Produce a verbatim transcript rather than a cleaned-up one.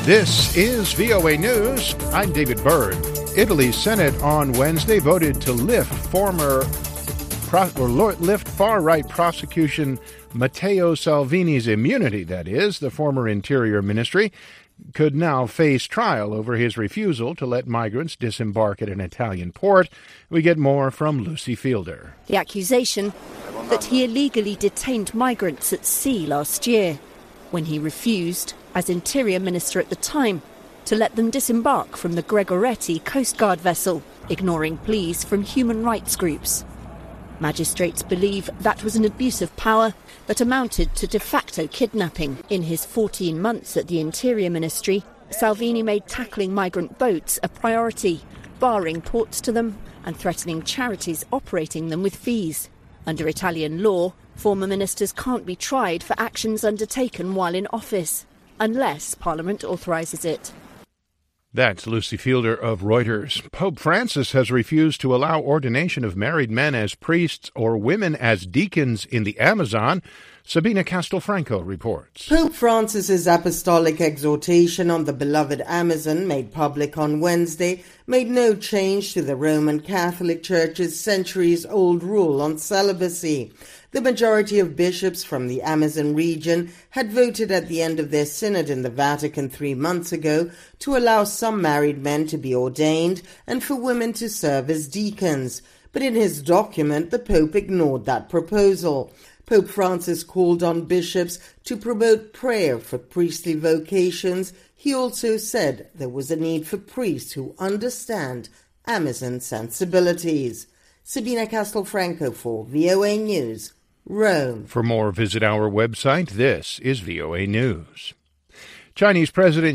This is V O A News. I'm David Byrd. Italy's Senate on Wednesday voted to lift former pro- or lift far-right prosecution Matteo Salvini's immunity. That is, the former Interior Ministry could now face trial over his refusal to let migrants disembark at an Italian port. We get more from Lucy Fielder. The accusation that he illegally detained migrants at sea last year when he refused, as Interior Minister at the time, to let them disembark from the Gregoretti Coast Guard vessel, ignoring pleas from human rights groups. Magistrates believe that was an abuse of power that amounted to de facto kidnapping. In his fourteen months at the Interior Ministry, Salvini made tackling migrant boats a priority, barring ports to them and threatening charities operating them with fees. Under Italian law, former ministers can't be tried for actions undertaken while in office, unless Parliament authorises it. That's Lucy Fielder of Reuters. Pope Francis has refused to allow ordination of married men as priests or women as deacons in the Amazon. Sabina Castelfranco reports. Pope Francis's apostolic exhortation on the beloved Amazon, made public on Wednesday, made no change to the Roman Catholic Church's centuries-old rule on celibacy. The majority of bishops from the Amazon region had voted at the end of their synod in the Vatican three months ago to allow some married men to be ordained and for women to serve as deacons. But in his document, the Pope ignored that proposal. Pope Francis called on bishops to promote prayer for priestly vocations. He also said there was a need for priests who understand Amazon sensibilities. Sabina Castelfranco for V O A News, Rome. For more, visit our website. This is V O A News. Chinese President